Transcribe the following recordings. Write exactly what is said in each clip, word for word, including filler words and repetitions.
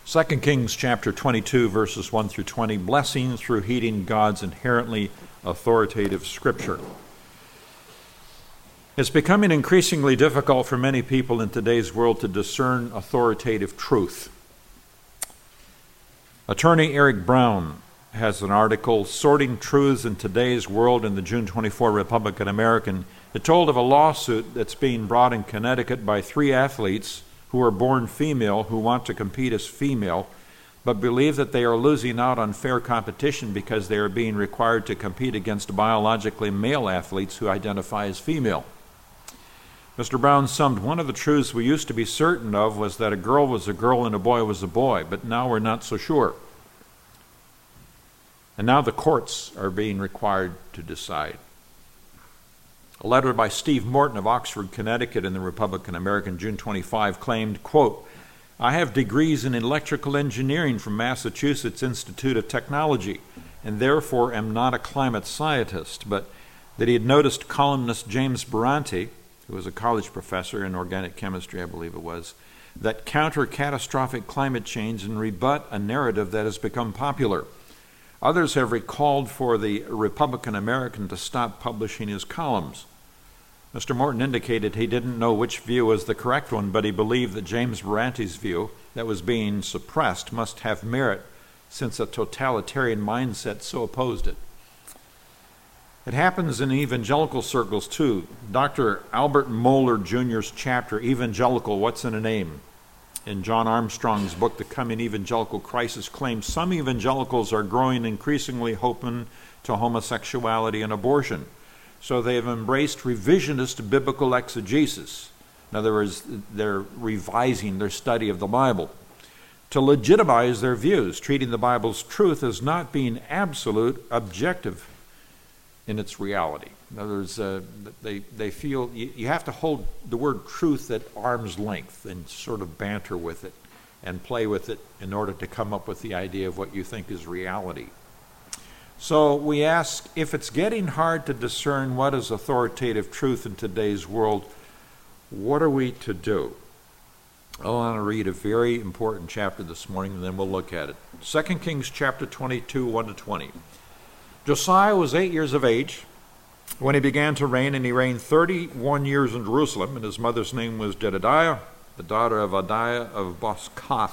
Second Kings chapter twenty-two, verses one through twenty, blessing through heeding God's inherently authoritative scripture. It's becoming increasingly difficult for many people in today's world to discern authoritative truth. Attorney Eric Brown has an article, Sorting Truths in Today's World, in the June twenty-fourth Republican American. It told of a lawsuit that's being brought in Connecticut by three athletes who are born female, who want to compete as female, but believe that they are losing out on fair competition because they are being required to compete against biologically male athletes who identify as female. Mister Brown summed, one of the truths we used to be certain of was that a girl was a girl and a boy was a boy, but now we're not so sure. And now the courts are being required to decide. A letter by Steve Morton of Oxford, Connecticut, in the Republican American, June twenty-fifth, claimed, quote, I have degrees in electrical engineering from Massachusetts Institute of Technology, and therefore am not a climate scientist, but that he had noticed columnist James Beranti, who was a college professor in organic chemistry, I believe it was, that counter catastrophic climate change and rebut a narrative that has become popular. Others have recalled for the Republican American to stop publishing his columns. Mister Morton indicated he didn't know which view was the correct one, but he believed that James Beranti's view that was being suppressed must have merit, since a totalitarian mindset so opposed it. It happens in evangelical circles too. Doctor Albert Mohler Junior's chapter, Evangelical, What's in a Name, in John Armstrong's book, The Coming Evangelical Crisis, claims some evangelicals are growing increasingly open to homosexuality and abortion. So they have embraced revisionist biblical exegesis. In other words, they're revising their study of the Bible to legitimize their views, treating the Bible's truth as not being absolute, objective in its reality. In other words, uh, they, they feel you, you have to hold the word truth at arm's length and sort of banter with it and play with it in order to come up with the idea of what you think is reality. So we ask, if it's getting hard to discern what is authoritative truth in today's world, what are we to do? I want to read a very important chapter this morning, and then we'll look at it. Second Kings chapter twenty-two, one to twenty. Josiah was eight years of age when he began to reign, and he reigned thirty-one years in Jerusalem, and his mother's name was Jedidiah, the daughter of Adiah of Boskath.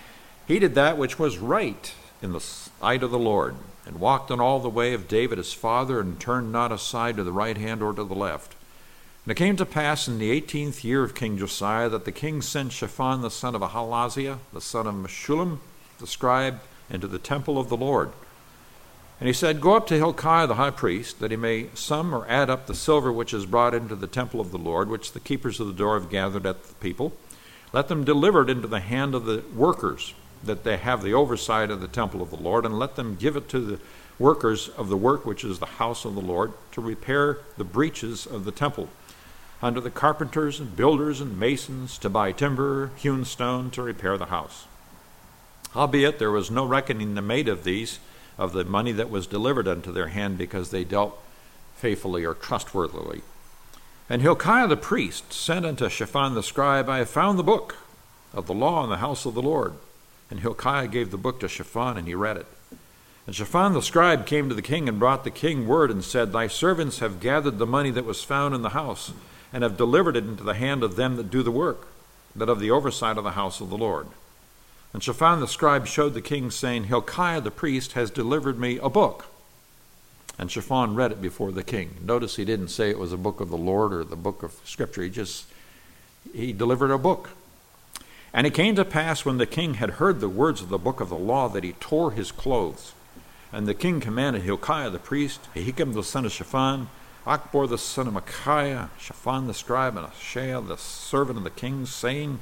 He did that which was right in the sight of the Lord, and walked in all the way of David his father, and turned not aside to the right hand or to the left. And it came to pass in the eighteenth year of King Josiah that the king sent Shaphan the son of Ahalaziah, the son of Meshullam, the scribe, into the temple of the Lord. And he said, Go up to Hilkiah the high priest, that he may sum or add up the silver which is brought into the temple of the Lord, which the keepers of the door have gathered at the people. Let them deliver it into the hand of the workers, that they have the oversight of the temple of the Lord, and let them give it to the workers of the work which is the house of the Lord, to repair the breaches of the temple, unto the carpenters and builders and masons, to buy timber, hewn stone, to repair the house. Howbeit there was no reckoning made of these, of the money that was delivered unto their hand, because they dealt faithfully or trustworthily. And Hilkiah the priest sent unto Shaphan the scribe, I have found the book of the law in the house of the Lord. And Hilkiah gave the book to Shaphan, and he read it. And Shaphan the scribe came to the king, and brought the king word, and said, Thy servants have gathered the money that was found in the house, and have delivered it into the hand of them that do the work, that of the oversight of the house of the Lord. And Shaphan the scribe showed the king, saying, Hilkiah the priest has delivered me a book. And Shaphan read it before the king. Notice he didn't say it was a book of the Lord or the book of Scripture. He just, he delivered a book. And it came to pass, when the king had heard the words of the book of the law, that he tore his clothes. And the king commanded Hilkiah the priest, Ahikam the son of Shaphan, Achbor the son of Micaiah, Shaphan the scribe, and Ashaiah the servant of the king, saying,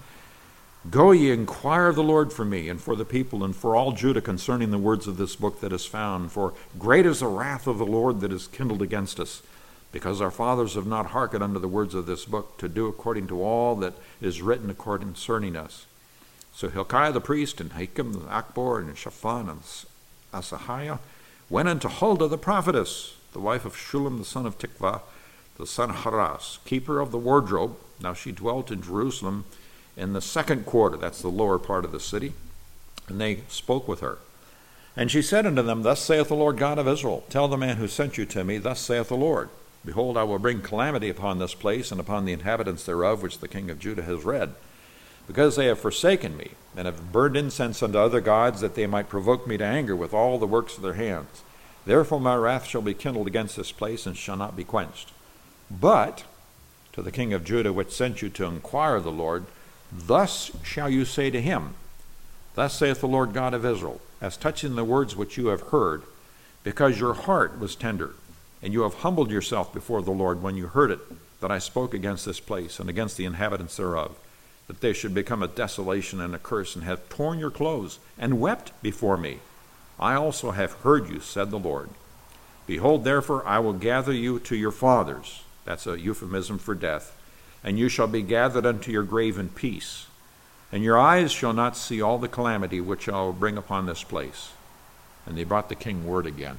Go ye, inquire of the Lord for me, and for the people, and for all Judah, concerning the words of this book that is found. For great is the wrath of the Lord that is kindled against us, because our fathers have not hearkened unto the words of this book, to do according to all that is written concerning us. So Hilkiah the priest, and Ahikam, and Achbor, and Shaphan, and Asahiah, went unto Huldah the prophetess, the wife of Shullam the son of Tikvah, the son of Haras, keeper of the wardrobe. Now she dwelt in Jerusalem in the second quarter, that's the lower part of the city, And they spoke with her. And she said unto them, Thus saith the Lord God of Israel, Tell the man who sent you to me, Thus saith the Lord, Behold, I will bring calamity upon this place and upon the inhabitants thereof, which the king of Judah has read, because they have forsaken me, and have burned incense unto other gods, that they might provoke me to anger with all the works of their hands. Therefore my wrath shall be kindled against this place, and shall not be quenched. But to the king of Judah, which sent you to inquire of the Lord, Thus shall you say to him, Thus saith the Lord God of Israel, As touching the words which you have heard, because your heart was tender, and you have humbled yourself before the Lord when you heard it, that I spoke against this place and against the inhabitants thereof, that they should become a desolation and a curse, and have torn your clothes, and wept before me. I also have heard you, said the Lord. Behold, therefore, I will gather you to your fathers. That's a euphemism for death. And you shall be gathered unto your grave in peace. And your eyes shall not see all the calamity which I will bring upon this place. And they brought the king word again.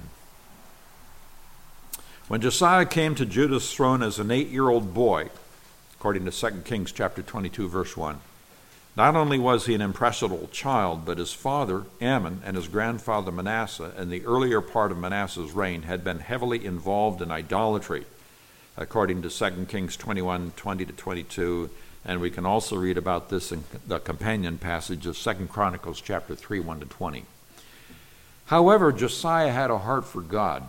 When Josiah came to Judah's throne as an eight-year-old boy, according to Second Kings chapter twenty-two, verse one, not only was he an impressionable child, but his father, Amon, and his grandfather, Manasseh, in the earlier part of Manasseh's reign, had been heavily involved in idolatry, according to Second Kings twenty-one, twenty to twenty-two, and we can also read about this in the companion passage of Second Chronicles chapter three, one to twenty. However, Josiah had a heart for God,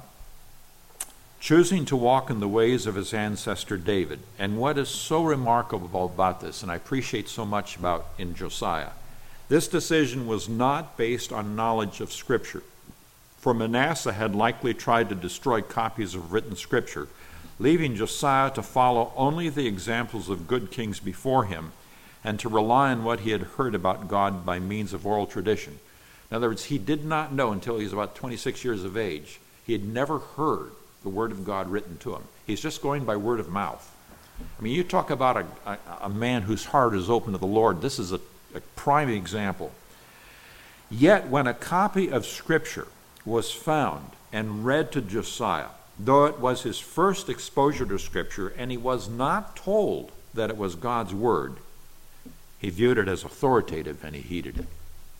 choosing to walk in the ways of his ancestor David. And what is so remarkable about this, and I appreciate so much about in Josiah, this decision was not based on knowledge of Scripture. For Manasseh had likely tried to destroy copies of written Scripture, leaving Josiah to follow only the examples of good kings before him, and to rely on what he had heard about God by means of oral tradition. In other words, he did not know until he was about twenty-six years of age. He had never heard the word of God written to him. He's just going by word of mouth. I mean, you talk about a, a, a man whose heart is open to the Lord. This is a, a prime example. Yet when a copy of Scripture was found and read to Josiah, though it was his first exposure to Scripture, and he was not told that it was God's word, he viewed it as authoritative and he heeded it.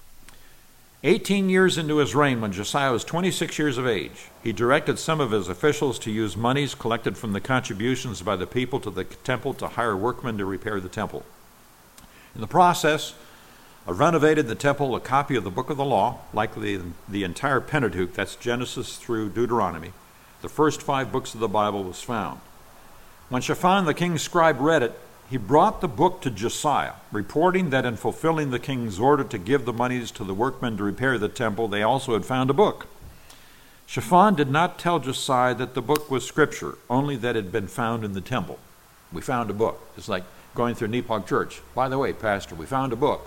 Eighteen years into his reign, when Josiah was twenty-six years of age, he directed some of his officials to use monies collected from the contributions by the people to the temple to hire workmen to repair the temple. In the process, I renovated the temple. A copy of the book of the law, likely the entire Pentateuch, that's Genesis through Deuteronomy, the first five books of the Bible, was found. When Shaphan, the king's scribe, read it, he brought the book to Josiah, reporting that in fulfilling the king's order to give the monies to the workmen to repair the temple, they also had found a book. Shaphan did not tell Josiah that the book was Scripture, only that it had been found in the temple. We found a book. It's like going through Nepog Church. By the way, Pastor, we found a book.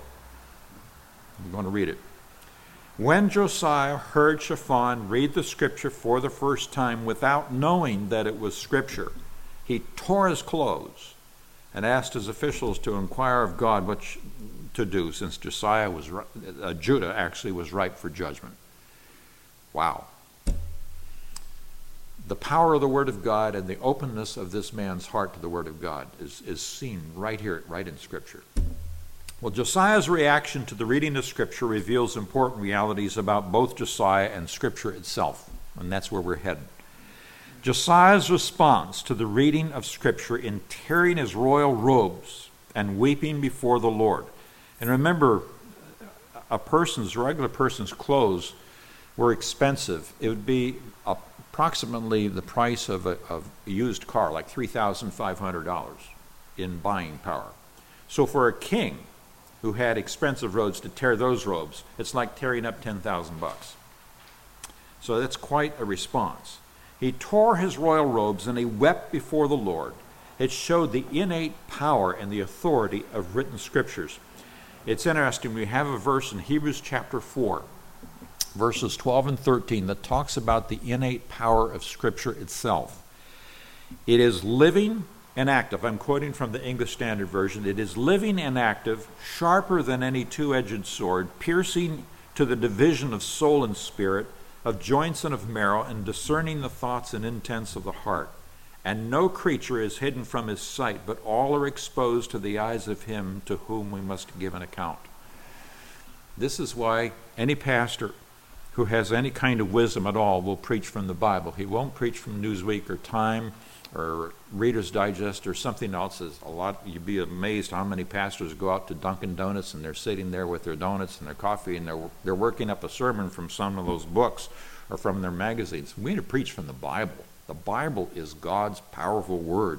I'm going to read it. When Josiah heard Shaphan read the Scripture for the first time without knowing that it was Scripture, he tore his clothes and asked his officials to inquire of God what to do, since Josiah was uh, Judah actually was ripe for judgment. Wow. The power of the Word of God and the openness of this man's heart to the Word of God is, is seen right here, right in Scripture. Well, Josiah's reaction to the reading of Scripture reveals important realities about both Josiah and Scripture itself, and that's where we're headed. Josiah's response to the reading of Scripture in tearing his royal robes and weeping before the Lord. And remember, a person's, a regular person's clothes were expensive. It would be approximately the price of a, of a used car, like three thousand five hundred dollars in buying power. So for a king who had expensive robes, to tear those robes, it's like tearing up ten thousand bucks. So that's quite a response. He tore his royal robes and he wept before the Lord. It showed the innate power and the authority of written Scriptures. It's interesting, we have a verse in Hebrews chapter four, verses twelve and thirteen, that talks about the innate power of Scripture itself. It is living and active. I'm quoting from the English Standard Version. It is living and active, sharper than any two-edged sword, piercing to the division of soul and spirit, of joints and of marrow, and discerning the thoughts and intents of the heart. And no creature is hidden from his sight, but all are exposed to the eyes of him to whom we must give an account. This is why any pastor who has any kind of wisdom at all will preach from the Bible. He won't preach from Newsweek or Time or Reader's Digest or something else. There's a lot. You'd be amazed how many pastors go out to Dunkin' Donuts and they're sitting there with their donuts and their coffee and they're they're working up a sermon from some of those books or from their magazines. We need to preach from the Bible. The Bible is God's powerful word.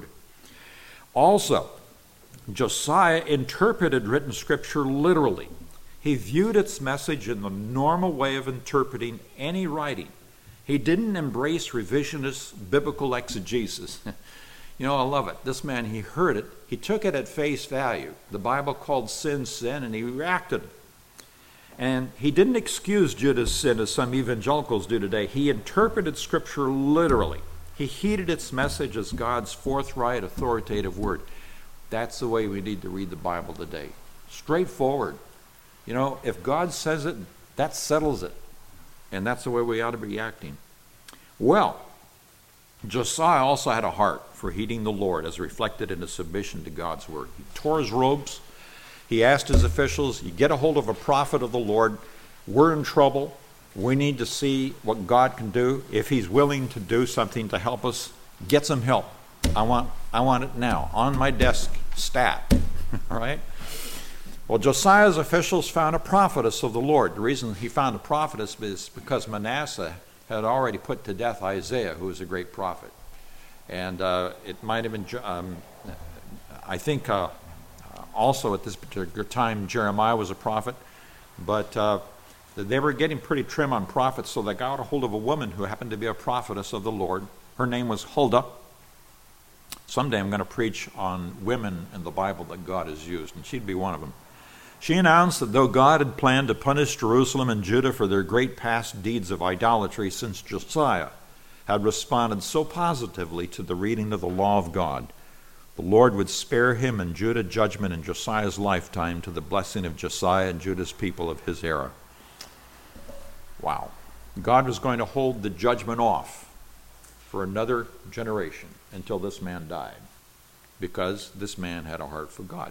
Also, Josiah interpreted written scripture literally. He viewed its message in the normal way of interpreting any writing. He didn't embrace revisionist biblical exegesis. You know, I love it. This man, he heard it. He took it at face value. The Bible called sin, sin, and he reacted. And he didn't excuse Judah's sin as some evangelicals do today. He interpreted Scripture literally. He heeded its message as God's forthright, authoritative word. That's the way we need to read the Bible today. Straightforward. You know, if God says it, that settles it. And that's the way we ought to be acting. Well, Josiah also had a heart for heeding the Lord as reflected in his submission to God's word. He tore his robes. He asked his officials, you get a hold of a prophet of the Lord. We're in trouble. We need to see what God can do. If he's willing to do something to help us, get some help. I want, I want it now. On my desk, stat. All right? Well, Josiah's officials found a prophetess of the Lord. The reason he found a prophetess is because Manasseh had already put to death Isaiah, who was a great prophet. And uh, it might have been, um, I think uh, also at this particular time, Jeremiah was a prophet. But uh, they were getting pretty trim on prophets, so they got a hold of a woman who happened to be a prophetess of the Lord. Her name was Huldah. Someday I'm going to preach on women in the Bible that God has used, and she'd be one of them. She announced that though God had planned to punish Jerusalem and Judah for their great past deeds of idolatry, since Josiah had responded so positively to the reading of the law of God, the Lord would spare him and Judah judgment in Josiah's lifetime to the blessing of Josiah and Judah's people of his era. Wow. God was going to hold the judgment off for another generation until this man died, because this man had a heart for God.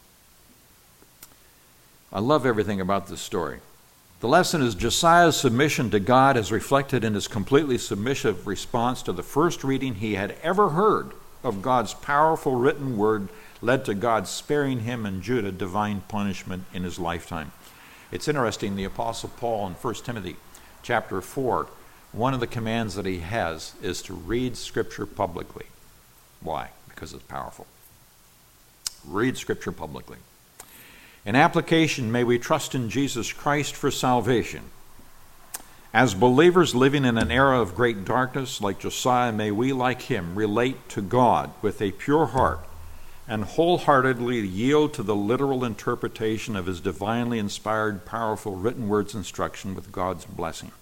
I love everything about this story. The lesson is Josiah's submission to God as reflected in his completely submissive response to the first reading he had ever heard of God's powerful written word led to God sparing him and Judah divine punishment in his lifetime. It's interesting, the Apostle Paul in First Timothy chapter four, one of the commands that he has is to read Scripture publicly. Why? Because it's powerful. Read Scripture publicly. In application, may we trust in Jesus Christ for salvation. As believers living in an era of great darkness like Josiah, may we, like him, relate to God with a pure heart and wholeheartedly yield to the literal interpretation of his divinely inspired, powerful written words instruction with God's blessing.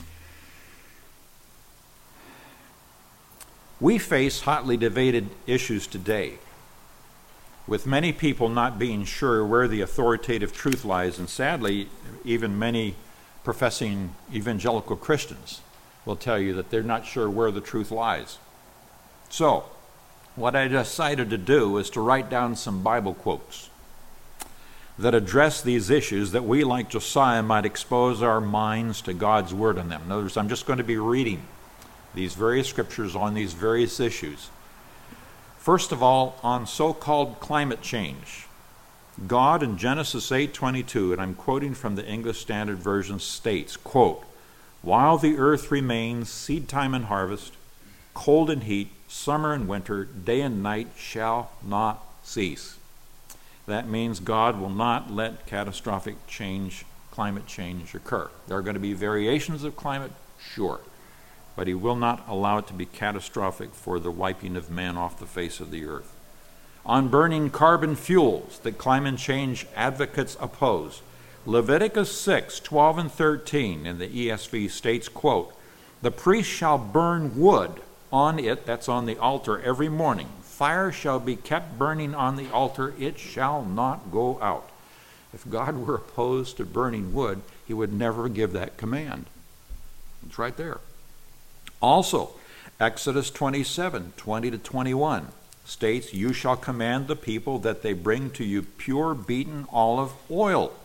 We face hotly debated issues today, with many people not being sure where the authoritative truth lies, and sadly, even many professing evangelical Christians will tell you that they're not sure where the truth lies. So, what I decided to do is to write down some Bible quotes that address these issues that we, like Josiah, might expose our minds to God's word in them. In other words, I'm just going to be reading these various scriptures on these various issues. First of all, on so-called climate change. God in Genesis eight twenty-two, and I'm quoting from the English Standard Version, states, quote, "While the earth remains, seed time and harvest, cold and heat, summer and winter, day and night shall not cease." That means God will not let catastrophic change, climate change occur. There are going to be variations of climate, sure, but he will not allow it to be catastrophic for the wiping of man off the face of the earth. On burning carbon fuels that climate change advocates oppose, Leviticus six, twelve and thirteen in the E S V states, quote, "The priest shall burn wood on it," that's on the altar, "every morning. Fire shall be kept burning on the altar, it shall not go out." If God were opposed to burning wood, he would never give that command. It's right there. Also, Exodus twenty-seven, twenty to twenty-one states, "You shall command the people that they bring to you pure beaten olive oil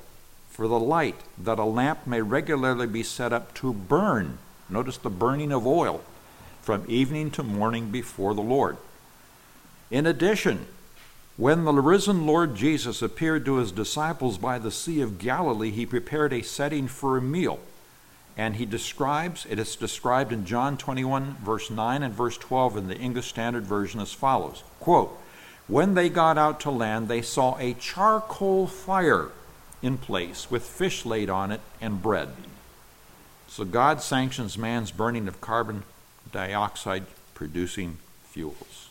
for the light, that a lamp may regularly be set up to burn. Notice the burning of oil from evening to morning before the Lord. In addition, when the risen Lord Jesus appeared to his disciples by the Sea of Galilee, he prepared a setting for a meal. And he describes, it is described in John twenty-one, verse nine and verse twelve in the English Standard Version as follows, quote, when they got out to land, they saw a charcoal fire in place with fish laid on it and bread. So God sanctions man's burning of carbon dioxide producing fuels.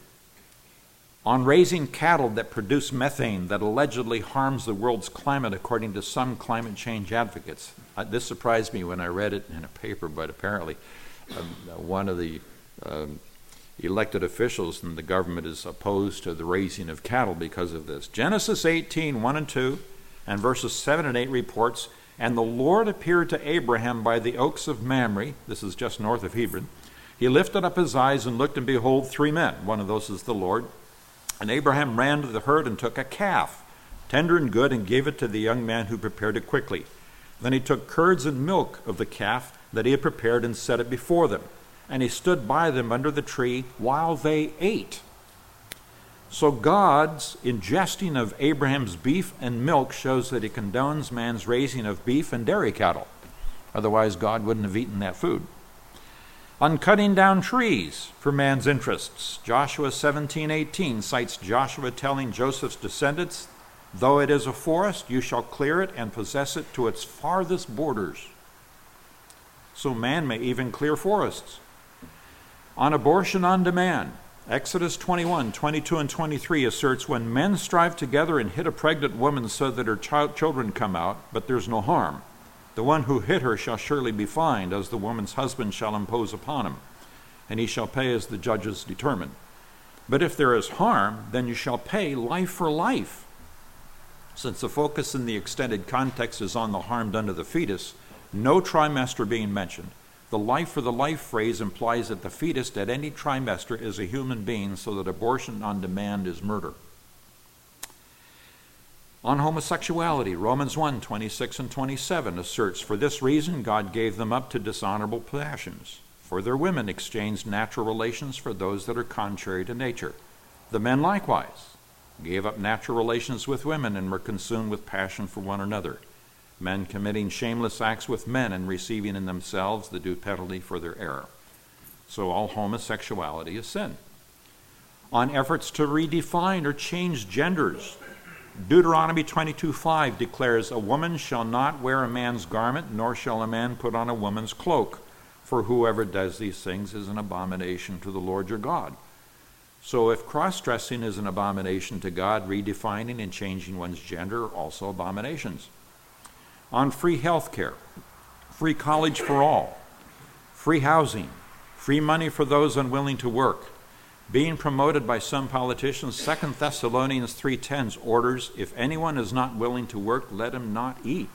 On raising cattle that produce methane that allegedly harms the world's climate, according to some climate change advocates. Uh, this surprised me when I read it in a paper, but apparently um, one of the um, elected officials in the government is opposed to the raising of cattle because of this. Genesis eighteen, one and two, and verses seven and eight reports, and the Lord appeared to Abraham by the oaks of Mamre. This is just north of Hebron. He lifted up his eyes and looked, and behold, three men. One of those is the Lord. And Abraham ran to the herd and took a calf, tender and good, and gave it to the young man who prepared it quickly. Then he took curds and milk of the calf that he had prepared and set it before them. And he stood by them under the tree while they ate. So God's ingesting of Abraham's beef and milk shows that he condones man's raising of beef and dairy cattle. Otherwise, God wouldn't have eaten that food. On cutting down trees for man's interests, Joshua seventeen eighteen cites Joshua telling Joseph's descendants, though it is a forest, you shall clear it and possess it to its farthest borders. So man may even clear forests. On abortion on demand, Exodus twenty-one, twenty-two and twenty-three asserts, when men strive together and hit a pregnant woman so that her child, children come out, but there's no harm, the one who hit her shall surely be fined, as the woman's husband shall impose upon him, and he shall pay as the judges determine. But if there is harm, then you shall pay life for life. Since the focus in the extended context is on the harm done to the fetus, no trimester being mentioned. The life for the life phrase implies that the fetus at any trimester is a human being, so that abortion on demand is murder. On homosexuality, Romans one, twenty-six and twenty-seven asserts, for this reason God gave them up to dishonorable passions. For their women exchanged natural relations for those that are contrary to nature. The men likewise gave up natural relations with women and were consumed with passion for one another, men committing shameless acts with men and receiving in themselves the due penalty for their error. So all homosexuality is sin. On efforts to redefine or change genders, Deuteronomy twenty-two five declares, a woman shall not wear a man's garment, nor shall a man put on a woman's cloak, for whoever does these things is an abomination to the Lord your God. So if cross-dressing is an abomination to God, redefining and changing one's gender are also abominations. On free health care, free college for all, free housing, free money for those unwilling to work, being promoted by some politicians, Second Thessalonians three ten orders, if anyone is not willing to work, let him not eat.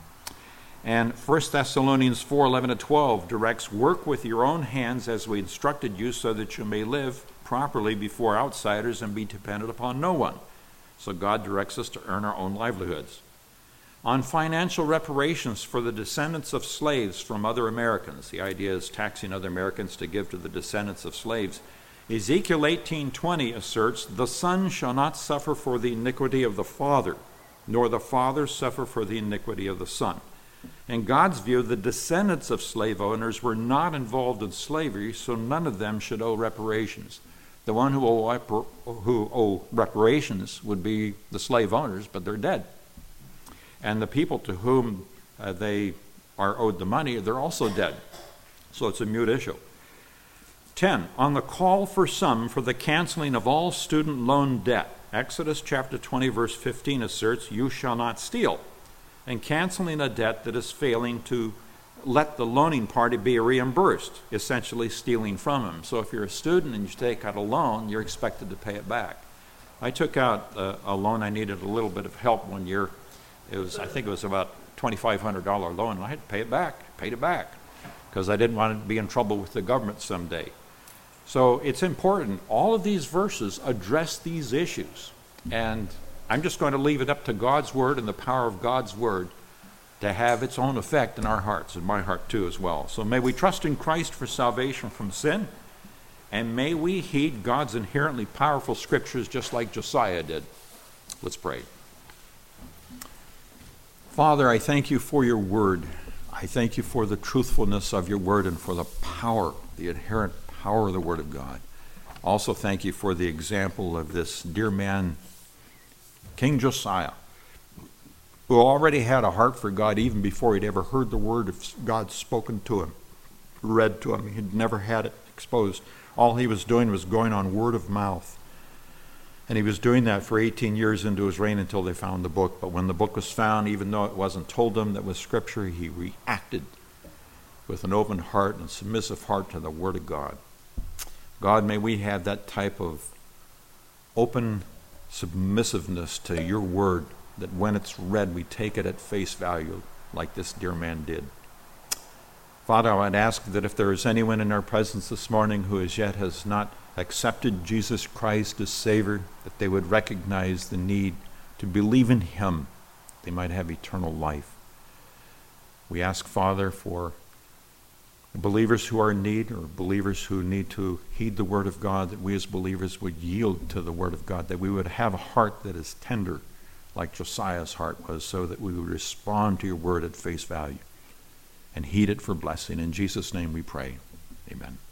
And First Thessalonians four eleven to twelve directs, work with your own hands as we instructed you, so that you may live properly before outsiders and be dependent upon no one. So God directs us to earn our own livelihoods. On financial reparations for the descendants of slaves from other Americans, the idea is taxing other Americans to give to the descendants of slaves. Ezekiel eighteen twenty asserts, the son shall not suffer for the iniquity of the father, nor the father suffer for the iniquity of the son. In God's view, the descendants of slave owners were not involved in slavery, so none of them should owe reparations. The one who owe, who owe reparations would be the slave owners, but they're dead. And the people to whom uh, they are owed the money, they're also dead. So it's a mute issue. ten. On the call for some for the canceling of all student loan debt, Exodus chapter twenty, verse fifteen asserts, you shall not steal. And canceling a debt that is failing to let the loaning party be reimbursed, essentially stealing from them. So if you're a student and you take out a loan, you're expected to pay it back. I took out a, a loan. I needed a little bit of help one year. It was, I think it was about twenty-five hundred dollars loan, and I had to pay it back, paid it back, because I didn't want to be in trouble with the government someday. So it's important. All of these verses address these issues. And I'm just going to leave it up to God's Word and the power of God's Word to have its own effect in our hearts, and my heart too as well. So may we trust in Christ for salvation from sin, and may we heed God's inherently powerful scriptures just like Josiah did. Let's pray. Father, I thank you for your word. I thank you for the truthfulness of your word and for the power, the inherent power of the word of God. Also thank you for the example of this dear man, King Josiah, who already had a heart for God even before he'd ever heard the word of God spoken to him, read to him. He'd never had it exposed. All he was doing was going on word of mouth. And he was doing that for eighteen years into his reign until they found the book. But when the book was found, even though it wasn't told him that was Scripture, he reacted with an open heart and submissive heart to the Word of God. God, may we have that type of open submissiveness to your Word, that when it's read, we take it at face value like this dear man did. Father, I would ask that if there is anyone in our presence this morning who as yet has not accepted Jesus Christ as Savior, that they would recognize the need to believe in him, they might have eternal life. We ask, Father, for believers who are in need, or believers who need to heed the Word of God, that we as believers would yield to the Word of God, that we would have a heart that is tender, like Josiah's heart was, so that we would respond to your Word at face value and heed it for blessing. In Jesus' name we pray. Amen.